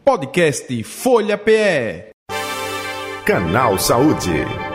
Podcast Folha PE. Canal Saúde.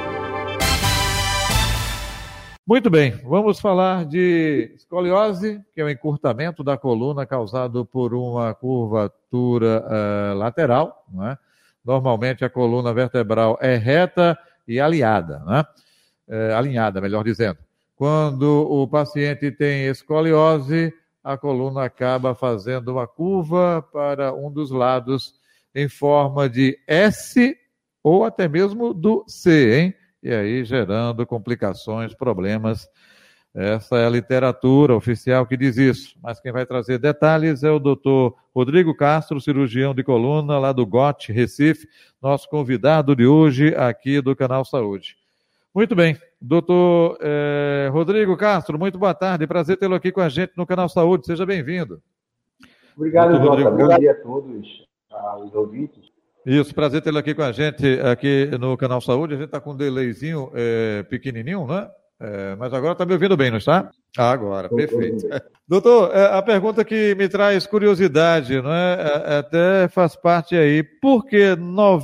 Muito bem, vamos falar de escoliose, que é o encurtamento da coluna causado por uma curvatura lateral, não é? Normalmente a coluna vertebral é reta e alinhada, né? Alinhada, melhor dizendo. Quando o paciente tem escoliose, a coluna acaba fazendo uma curva para um dos lados em forma de S ou até mesmo do C, hein? E aí gerando complicações, problemas. Essa é a literatura oficial que diz isso. Mas quem vai trazer detalhes é o doutor Rodrigo Castro, cirurgião de coluna lá do GOT, Recife, nosso convidado de hoje aqui do Canal Saúde. Muito bem, doutor Rodrigo Castro, muito boa tarde, prazer tê-lo aqui com a gente no Canal Saúde, seja bem-vindo. Obrigado, Jota, bom dia a todos, os ouvintes. Isso, prazer tê-lo aqui com a gente aqui no Canal Saúde, a gente está com um delayzinho pequenininho, né? Mas agora está me ouvindo bem, não está? Agora, perfeito. Doutor, a pergunta que me traz curiosidade, não é? Até faz parte aí, por que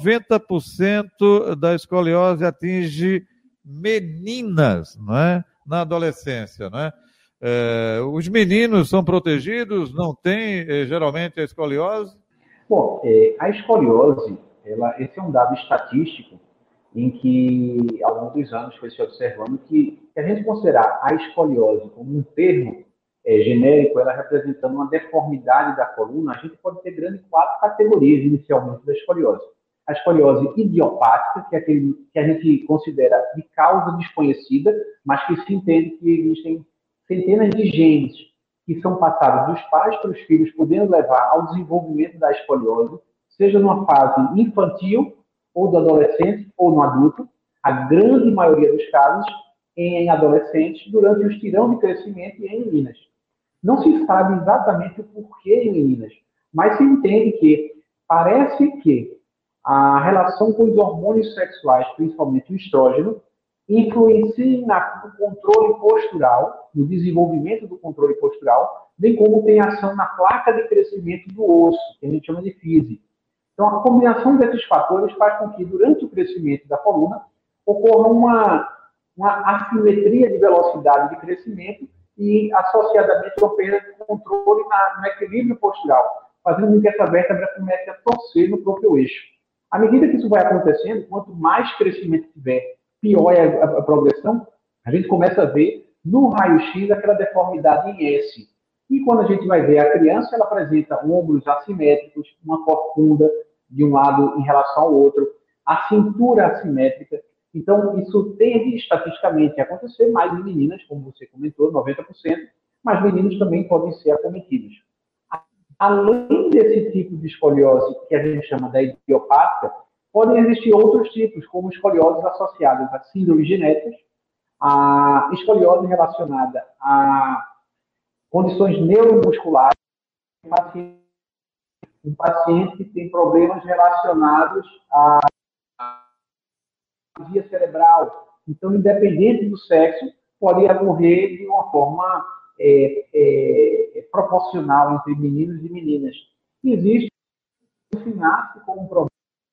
90% da escoliose atinge meninas, não é? Na adolescência, não é? Os meninos são protegidos, não tem geralmente a escoliose? Bom, a escoliose, esse é um dado estatístico em que, ao longo dos anos, foi se observando que, se a gente considerar a escoliose como um termo genérico, ela representando uma deformidade da coluna, a gente pode ter grandes 4 categorias, inicialmente, da escoliose. A escoliose idiopática, que é aquele que a gente considera de causa desconhecida, mas que se entende que existem centenas de genes que são passados dos pais para os filhos, podendo levar ao desenvolvimento da escoliose, seja numa fase infantil, ou do adolescente, ou no adulto, a grande maioria dos casos em adolescentes, durante o estirão de crescimento e em meninas. Não se sabe exatamente o porquê em meninas, mas se entende que parece que a relação com os hormônios sexuais, principalmente o estrógeno, influencia no controle postural, no desenvolvimento do controle postural, bem como tem ação na placa de crescimento do osso, que a gente chama de fise. Então, a combinação desses fatores faz com que, durante o crescimento da coluna, ocorra uma assimetria de velocidade de crescimento e, associadamente, uma perda de controle no equilíbrio postural, fazendo com que essa vértebra comece a torcer no próprio eixo. À medida que isso vai acontecendo, quanto mais crescimento tiver, pior é a progressão, a gente começa a ver no raio-x aquela deformidade em S. E quando a gente vai ver a criança, ela apresenta ombros assimétricos, uma corcunda de um lado em relação ao outro, a cintura assimétrica. Então, isso tende estatisticamente a acontecer mais em meninas, como você comentou, 90%, mas meninos também podem ser acometidos. Além desse tipo de escoliose, que a gente chama da idiopática, podem existir outros tipos, como escolioses associadas a síndromes genéticas, a escoliose relacionada a condições neuromusculares, um paciente que tem problemas relacionados à via cerebral. Então, independente do sexo, pode ocorrer de uma forma proporcional entre meninos e meninas. Existe o sinapse como um problema,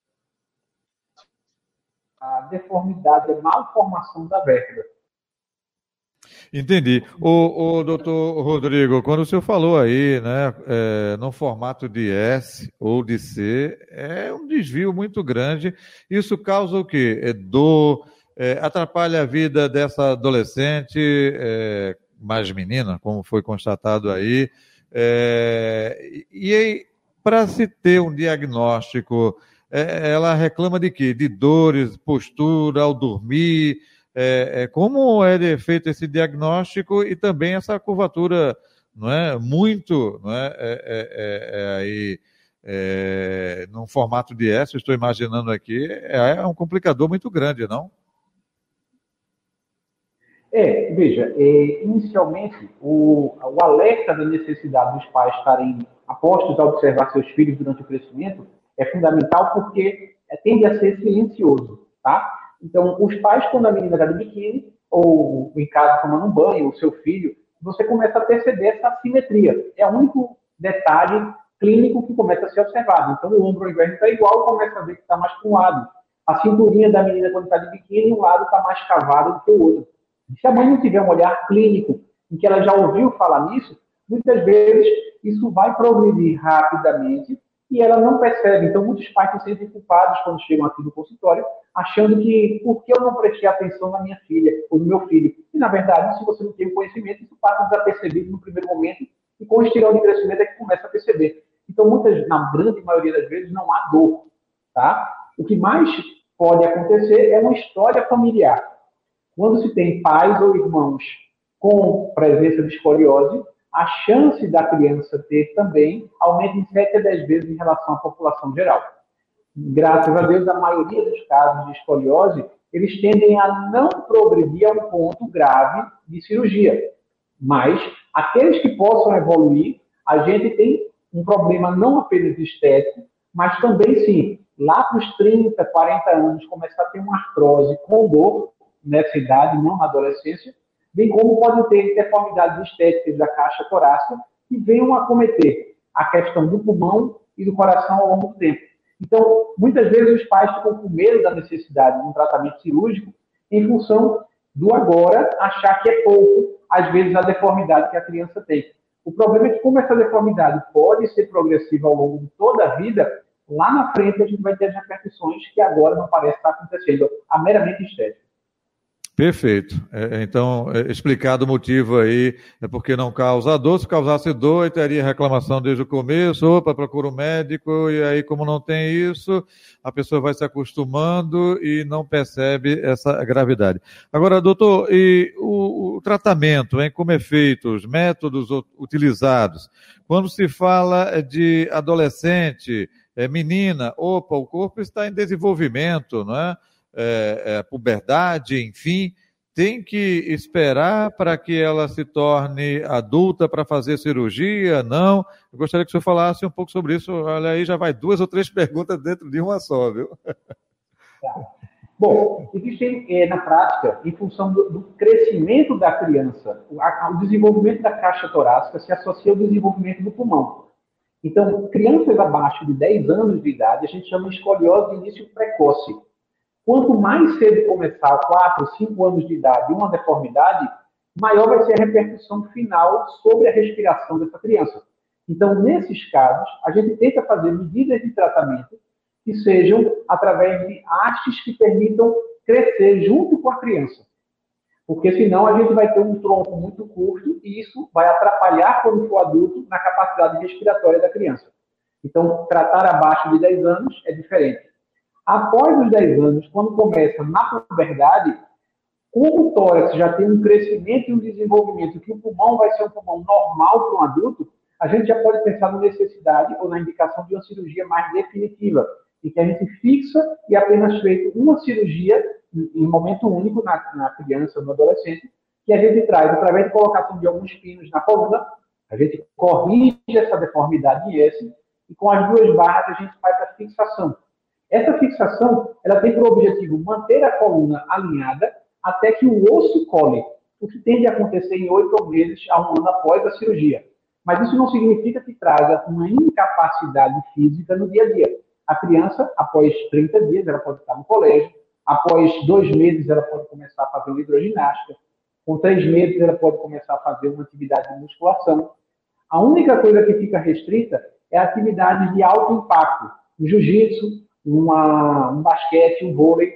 a deformidade, a malformação da vértebra. Entendi. O doutor Rodrigo, quando o senhor falou aí, né, no formato de S ou de C, é um desvio muito grande. Isso causa o quê? Dor, atrapalha a vida dessa adolescente, mais menina, como foi constatado aí. E aí, para se ter um diagnóstico, ela reclama de quê? De dores, postura ao dormir. Como é feito esse diagnóstico e também essa curvatura, não é? Muito, não é? Aí, num formato de S, estou imaginando aqui, é um complicador muito grande, não? Veja, inicialmente, o alerta da necessidade dos pais estarem apostos a observar seus filhos durante o crescimento é fundamental porque tende a ser silencioso, tá? Então, os pais, quando a menina está de biquíni, ou em casa tomando um banho, o seu filho, você começa a perceber essa assimetria. É o único detalhe clínico que começa a ser observado. Então, o ombro, ao invés de estar igual, começa a ver que está mais para um lado. A cinturinha da menina, quando está de biquíni, um lado está mais cavado do que o outro. Se a mãe não tiver um olhar clínico, em que ela já ouviu falar nisso, muitas vezes isso vai progredir rapidamente e ela não percebe. Então, muitos pais se sentem culpados quando chegam aqui no consultório, achando que, por que eu não prestei atenção na minha filha ou no meu filho? E, na verdade, se você não tem o conhecimento, isso passa desapercebido no primeiro momento e com o estirão de crescimento é que começa a perceber. Então, na grande maioria das vezes, não há dor. Tá? O que mais pode acontecer é uma história familiar. Quando se tem pais ou irmãos com presença de escoliose, a chance da criança ter também aumenta em 7 a 10 vezes em relação à população geral. Graças a Deus, a maioria dos casos de escoliose, eles tendem a não progredir a um ponto grave de cirurgia. Mas, aqueles que possam evoluir, a gente tem um problema não apenas estético, mas também, sim, lá para os 30, 40 anos, começar a ter uma artrose com dor, nessa idade, não na adolescência, bem como podem ter deformidades estéticas da caixa torácica que venham a acometer a questão do pulmão e do coração ao longo do tempo. Então, muitas vezes os pais ficam com medo da necessidade de um tratamento cirúrgico em função do agora achar que é pouco, às vezes, a deformidade que a criança tem. O problema é que, como essa deformidade pode ser progressiva ao longo de toda a vida, lá na frente a gente vai ter as repercussões que agora não parece estar acontecendo, a meramente estética. Perfeito. Então, explicado o motivo aí, é porque não causa dor. Se causasse dor, teria reclamação desde o começo, opa, procura um médico, e aí, como não tem isso, a pessoa vai se acostumando e não percebe essa gravidade. Agora, doutor, e o tratamento, hein, como é feito, os métodos utilizados? Quando se fala de adolescente, menina, opa, o corpo está em desenvolvimento, não é? Puberdade, enfim, tem que esperar para que ela se torne adulta para fazer cirurgia? Não? Eu gostaria que o senhor falasse um pouco sobre isso. Olha aí, já vai 2 ou 3 perguntas dentro de uma só, viu? Tá. Bom, existem, na prática, em função do crescimento da criança, o desenvolvimento da caixa torácica se associa ao desenvolvimento do pulmão. Então, crianças abaixo de 10 anos de idade, a gente chama de escoliose de início precoce. Quanto mais cedo começar, 4, 5 anos de idade, uma deformidade, maior vai ser a repercussão final sobre a respiração dessa criança. Então, nesses casos, a gente tenta fazer medidas de tratamento que sejam através de hastes que permitam crescer junto com a criança. Porque senão a gente vai ter um tronco muito curto e isso vai atrapalhar, quando for adulto, na capacidade respiratória da criança. Então, tratar abaixo de 10 anos é diferente. Após os 10 anos, quando começa na puberdade, como o tórax já tem um crescimento e um desenvolvimento que o pulmão vai ser um pulmão normal para um adulto, a gente já pode pensar na necessidade ou na indicação de uma cirurgia mais definitiva, em que a gente fixa e apenas feito uma cirurgia em momento único na criança, no adolescente, que a gente traz através de colocação de alguns pinos na coluna, a gente corrige essa deformidade em S e com as 2 barras a gente faz a fixação. Essa fixação, ela tem por objetivo manter a coluna alinhada até que o osso cole, o que tende a acontecer em 8 meses a 1 ano após a cirurgia. Mas isso não significa que traga uma incapacidade física no dia a dia. A criança, após 30 dias, ela pode estar no colégio, após 2 meses ela pode começar a fazer uma hidroginástica, com 3 meses ela pode começar a fazer uma atividade de musculação. A única coisa que fica restrita é a atividade de alto impacto, um jiu-jitsu, um basquete, um vôlei,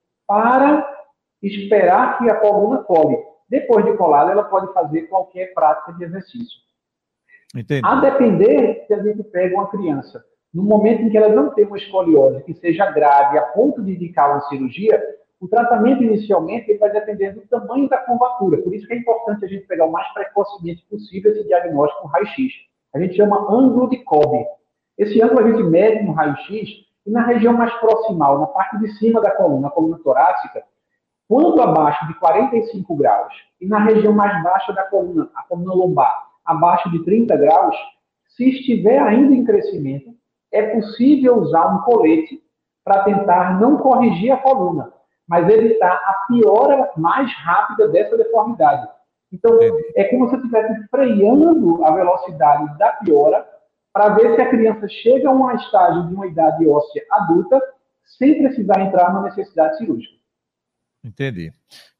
para esperar que a coluna cole. Depois de colada, ela pode fazer qualquer prática de exercício. Entendi. A depender, se a gente pega uma criança, no momento em que ela não tem uma escoliose que seja grave a ponto de indicar uma cirurgia, o tratamento inicialmente ele vai depender do tamanho da curvatura. Por isso que é importante a gente pegar o mais precocemente possível esse diagnóstico raio-x. A gente chama ângulo de Kolbe. Esse ângulo a gente mede no raio-x e na região mais proximal, na parte de cima da coluna, a coluna torácica, quando abaixo de 45 graus e na região mais baixa da coluna, a coluna lombar, abaixo de 30 graus, se estiver ainda em crescimento, é possível usar um colete para tentar não corrigir a coluna, mas evitar a piora mais rápida dessa deformidade. Então, é como se eu estivesse freando a velocidade da piora para ver se a criança chega a um estágio de uma idade óssea adulta sem precisar entrar na necessidade cirúrgica. Entendi.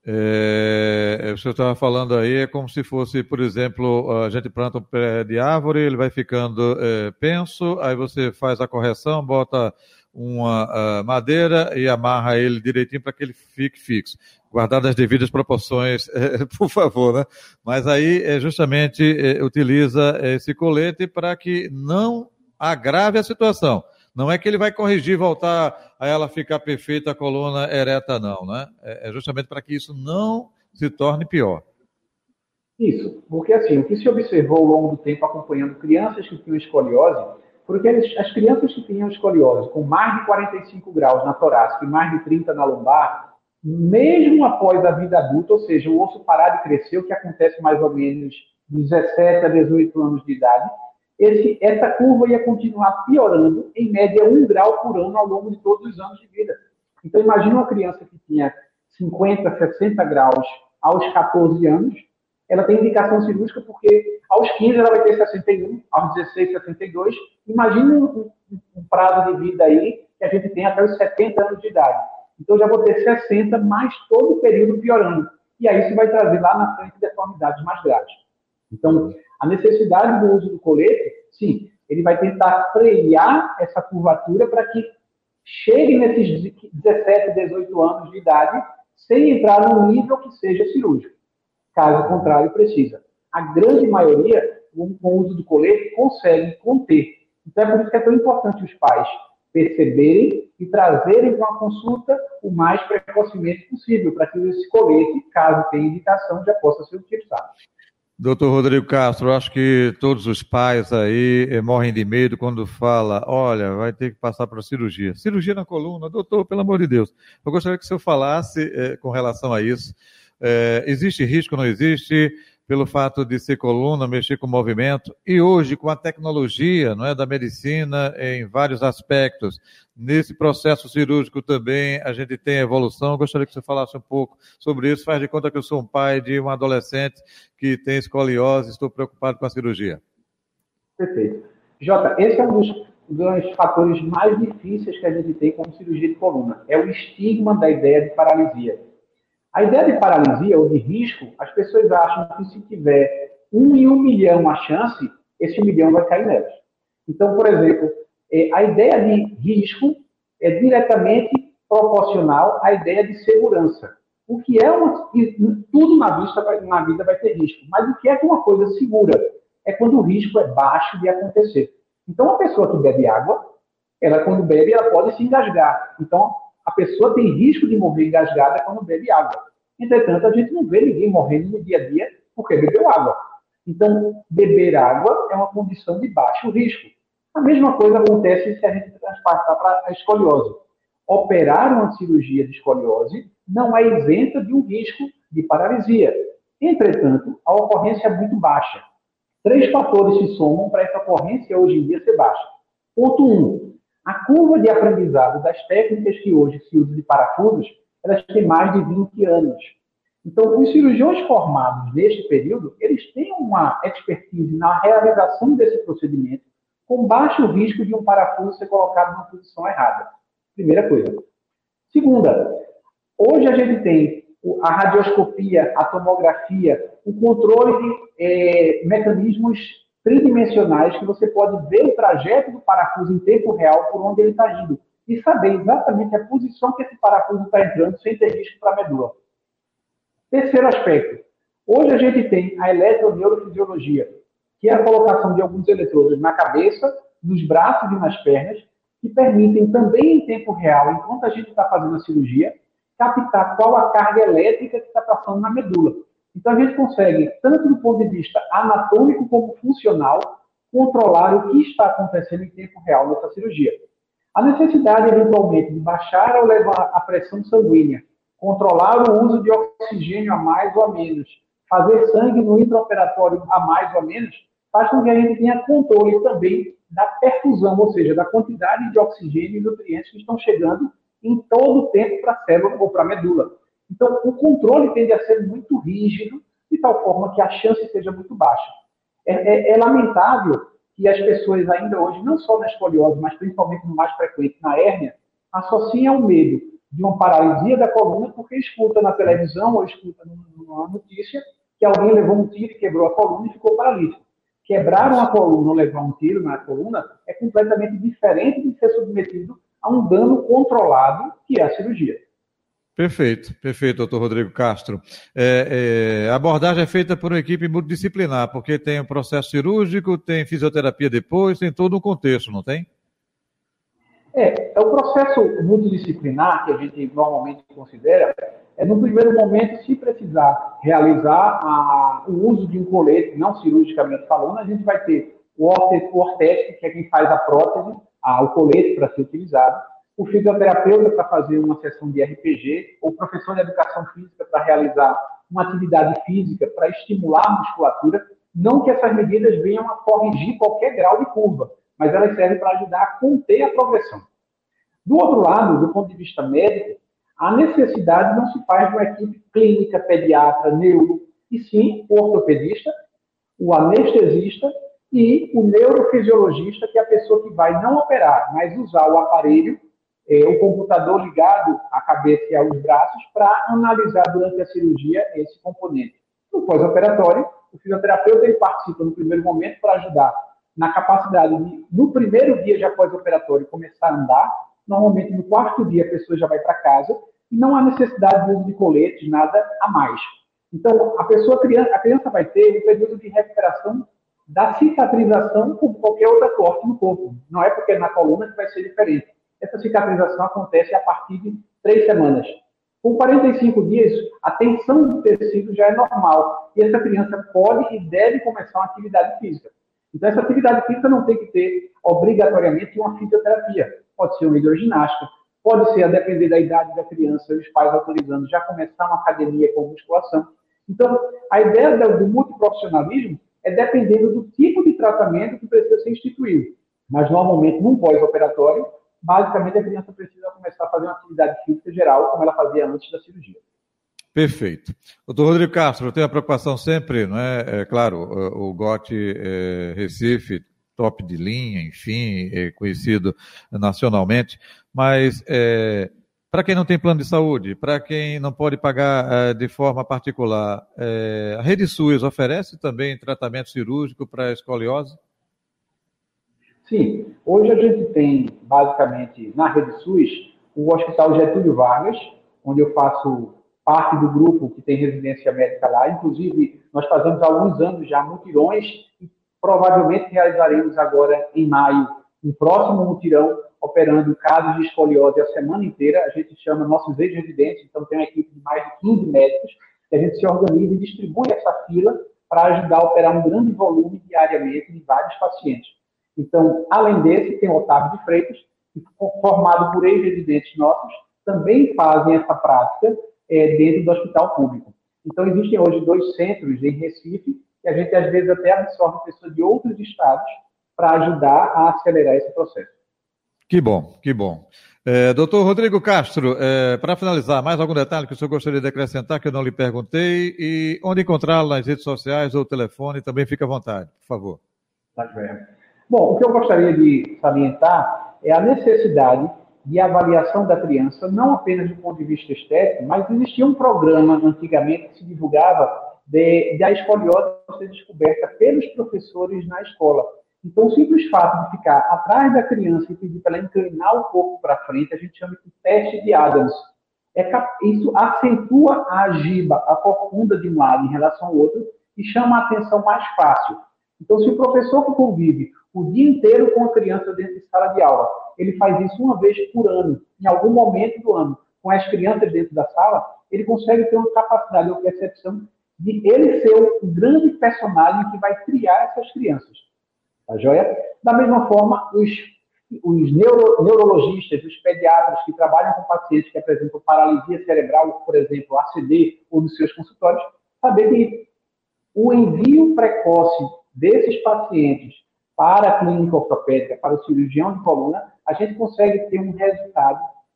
O senhor estava falando aí, é como se fosse, por exemplo, a gente planta um pé de árvore, ele vai ficando penso, aí você faz a correção, bota uma madeira e amarra ele direitinho para que ele fique fixo, guardadas as devidas proporções, por favor, né? Mas aí justamente utiliza esse colete para que não agrave a situação. Não é que ele vai corrigir, voltar a ela ficar perfeita, a coluna ereta, não, né? É justamente para que isso não se torne pior. Isso, porque assim, o que se observou ao longo do tempo acompanhando crianças que tinham escoliose, porque as crianças que tinham escoliose com mais de 45 graus na torácica e mais de 30 na lombar, mesmo após a vida adulta, ou seja, o osso parar de crescer, o que acontece mais ou menos de 17 a 18 anos de idade, essa curva ia continuar piorando, em média 1 grau por ano ao longo de todos os anos de vida. Então, imagina uma criança que tinha 50, 60 graus aos 14 anos, ela tem indicação cirúrgica porque aos 15 ela vai ter 61, aos 16, 62. Imagina um prazo de vida aí que a gente tem até os 70 anos de idade. Então, já vou ter 60, mais todo o período piorando. E aí isso vai trazer lá na frente deformidades mais graves. Então, a necessidade do uso do colete, sim, ele vai tentar frear essa curvatura para que chegue nesses 17, 18 anos de idade sem entrar num nível que seja cirúrgico. Caso contrário, precisa. A grande maioria, com o uso do colete, consegue conter. Então, é por isso que é tão importante os pais perceberem e trazerem para uma consulta o mais precocemente possível, para que esse colete, caso tenha indicação, já possa ser utilizado. Doutor Rodrigo Castro, acho que todos os pais aí morrem de medo quando fala, olha, vai ter que passar para cirurgia. Cirurgia na coluna, doutor, pelo amor de Deus. Eu gostaria que o senhor falasse com relação a isso. Existe risco, não existe, pelo fato de ser coluna, mexer com o movimento, e hoje com a tecnologia, não é, da medicina em vários aspectos, nesse processo cirúrgico também a gente tem evolução. Eu gostaria que você falasse um pouco sobre isso. Faz de conta que eu sou um pai de um adolescente que tem escoliose, estou preocupado com a cirurgia. Perfeito. Jota, esse é um dos fatores mais difíceis que a gente tem como cirurgia de coluna, é o estigma da ideia de paralisia. A ideia de paralisia ou de risco, as pessoas acham que se tiver 1 em 1 milhão a chance, esse 1 milhão vai cair nelas. Então, por exemplo, a ideia de risco é diretamente proporcional à ideia de segurança. O que é tudo na vida vai ter risco, mas o que é uma coisa segura? É quando o risco é baixo de acontecer. Então, uma pessoa que bebe água, ela quando bebe, ela pode se engasgar. Então, a pessoa tem risco de morrer engasgada quando bebe água. Entretanto, a gente não vê ninguém morrendo no dia a dia porque bebeu água. Então, beber água é uma condição de baixo risco. A mesma coisa acontece se a gente transpassar para a escoliose. Operar uma cirurgia de escoliose não é isenta de um risco de paralisia. Entretanto, a ocorrência é muito baixa. 3 fatores se somam para essa ocorrência hoje em dia ser baixa. Ponto 1. A curva de aprendizado das técnicas que hoje se usam de parafusos, elas têm mais de 20 anos. Então, os cirurgiões formados neste período, eles têm uma expertise na realização desse procedimento, com baixo risco de um parafuso ser colocado na posição errada. Primeira coisa. Segunda, hoje a gente tem a radioscopia, a tomografia, o controle de mecanismos tridimensionais que você pode ver o trajeto do parafuso em tempo real por onde ele está indo e saber exatamente a posição que esse parafuso está entrando sem ter risco para a medula. Terceiro aspecto. Hoje a gente tem a eletroneurofisiologia, que é a colocação de alguns eletrodos na cabeça, nos braços e nas pernas, que permitem também em tempo real, enquanto a gente está fazendo a cirurgia, captar qual a carga elétrica que está passando na medula. Então, a gente consegue, tanto do ponto de vista anatômico como funcional, controlar o que está acontecendo em tempo real nessa cirurgia. A necessidade, eventualmente, de baixar ou levar a pressão sanguínea, controlar o uso de oxigênio a mais ou a menos, fazer sangue no intraoperatório a mais ou a menos, faz com que a gente tenha controle também da perfusão, ou seja, da quantidade de oxigênio e nutrientes que estão chegando em todo o tempo para a célula ou para a medula. Então, o controle tende a ser muito rígido, de tal forma que a chance seja muito baixa. É lamentável e as pessoas ainda hoje, não só na escoliose, mas principalmente no mais frequente, na hérnia, associam o medo de uma paralisia da coluna porque escuta na televisão ou escuta numa notícia que alguém levou um tiro e quebrou a coluna e ficou paralítico. Quebrar uma coluna ou levar um tiro na coluna é completamente diferente de ser submetido a um dano controlado, que é a cirurgia. Perfeito, doutor Rodrigo Castro. A abordagem é feita por uma equipe multidisciplinar, porque tem o processo cirúrgico, tem fisioterapia depois, tem todo um contexto, não tem? É o processo multidisciplinar que a gente normalmente considera, no primeiro momento, se precisar realizar o uso de um colete, não cirurgicamente falando, a gente vai ter o ortético, que é quem faz a prótese, o colete para ser utilizado, o fisioterapeuta para fazer uma sessão de RPG, o professor de educação física para realizar uma atividade física para estimular a musculatura. Não que essas medidas venham a corrigir qualquer grau de curva, mas elas servem para ajudar a conter a progressão. Do outro lado, do ponto de vista médico, a necessidade não se faz de uma equipe clínica, pediatra, neuro, e sim o ortopedista, o anestesista e o neurofisiologista, que é a pessoa que vai não operar, mas usar o aparelho, o computador ligado à cabeça e aos braços para analisar durante a cirurgia esse componente. No pós-operatório, o fisioterapeuta ele participa no primeiro momento para ajudar na capacidade de, no primeiro dia já pós-operatório, começar a andar. Normalmente, no quarto dia, a pessoa já vai para casa e não há necessidade de uso de coletes, nada a mais. Então, a criança vai ter um período de recuperação da cicatrização como qualquer outra corte no corpo. Não é porque é na coluna que vai ser diferente. Essa cicatrização acontece a partir de 3 semanas. Com 45 dias, a tensão do tecido já é normal e essa criança pode e deve começar uma atividade física. Então, essa atividade física não tem que ter, obrigatoriamente, uma fisioterapia. Pode ser uma hidroginástica, pode ser, a depender da idade da criança, os pais autorizando já começar uma academia com musculação. Então, a ideia do multiprofissionalismo é dependendo do tipo de tratamento que precisa ser instituído. Mas, normalmente, num pós-operatório, basicamente, a criança precisa começar a fazer uma atividade física geral, como ela fazia antes da cirurgia. Perfeito. Doutor Rodrigo Castro, eu tenho a preocupação sempre, não é? Claro, o GOT Recife, top de linha, enfim, conhecido nacionalmente, mas para quem não tem plano de saúde, para quem não pode pagar de forma particular, a Rede SUS oferece também tratamento cirúrgico para escoliose? Sim, hoje a gente tem, basicamente, na Rede SUS, o Hospital Getúlio Vargas, onde eu faço parte do grupo que tem residência médica lá. Inclusive, nós fazemos há alguns anos já mutirões e provavelmente realizaremos agora, em maio, um próximo mutirão, operando casos de escoliose a semana inteira. A gente chama nossos ex-residentes, então tem uma equipe de mais de 15 médicos, que a gente se organiza e distribui essa fila para ajudar a operar um grande volume diariamente de vários pacientes. Então, além desse, tem o Otávio de Freitas, que, formado por ex-residentes nossos, também fazem essa prática dentro do hospital público. Então, existem hoje 2 centros em Recife, que a gente, às vezes, até absorve pessoas de outros estados para ajudar a acelerar esse processo. Que bom, que bom. Doutor Rodrigo Castro, para finalizar, mais algum detalhe que o senhor gostaria de acrescentar que eu não lhe perguntei? E onde encontrá-lo nas redes sociais ou telefone, também fica à vontade, por favor. Tá bem. Bom, o que eu gostaria de salientar é a necessidade de avaliação da criança, não apenas do ponto de vista estético, mas existia um programa antigamente que se divulgava de a escoliose ser descoberta pelos professores na escola. Então, o simples fato de ficar atrás da criança e pedir para ela inclinar o corpo para frente, a gente chama de teste de Adams. Isso acentua a giba, a corcunda de um lado em relação ao outro e chama a atenção mais fácil. Então, se o professor que convive o dia inteiro com a criança dentro de sala de aula, ele faz isso uma vez por ano, em algum momento do ano, com as crianças dentro da sala, ele consegue ter uma capacidade ou percepção de ele ser o grande personagem que vai criar essas crianças. Tá joia? Da mesma forma, os neurologistas, os pediatras que trabalham com pacientes que apresentam paralisia cerebral, por exemplo, ACD, ou nos seus consultórios, saber que o envio precoce desses pacientes para a clínica ortopédica, para o cirurgião de coluna, a gente consegue ter um resultado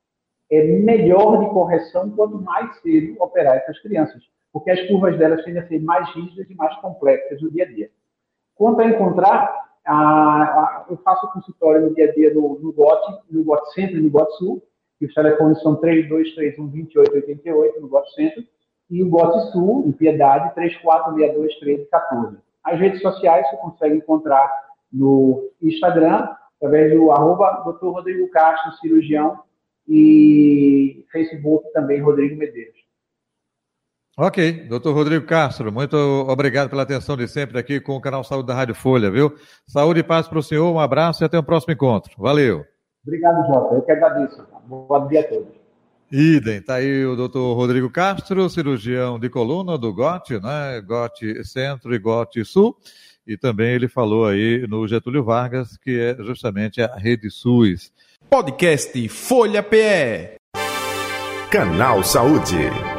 melhor de correção quanto mais cedo operar essas crianças, porque as curvas delas tendem a ser mais rígidas e mais complexas no dia a dia. Quanto a encontrar, Eu faço consultório no dia a dia no GOT Centro e no GOT Sul, e os telefones são 3231-2888 no GOT Centro, e o GOT Sul, em Piedade, 3462-1314. As redes sociais você consegue encontrar no Instagram, através do @Dr. Rodrigo Castro, cirurgião, e Facebook também, Rodrigo Medeiros. Ok, doutor Rodrigo Castro, muito obrigado pela atenção de sempre aqui com o Canal Saúde da Rádio Folha, viu? Saúde e paz para o senhor, um abraço e até o próximo encontro. Valeu. Obrigado, Jota. Eu que agradeço. Bom dia a todos. Idem, tá aí o doutor Rodrigo Castro, cirurgião de coluna do GOT, né? GOT Centro e GOT Sul. E também ele falou aí no Getúlio Vargas, que é justamente a Rede SUS. Podcast Folha PE. Canal Saúde.